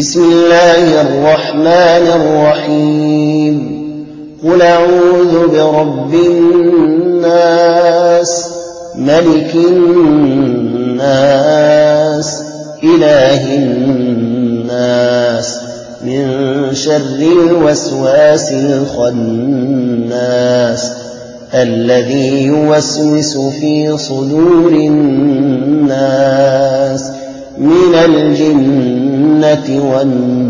بسم الله الرحمن الرحيم قل أعوذ برب الناس ملك الناس إله الناس من شر الوسواس الخناس الذي يوسوس في صدور الناس من الجنة والناس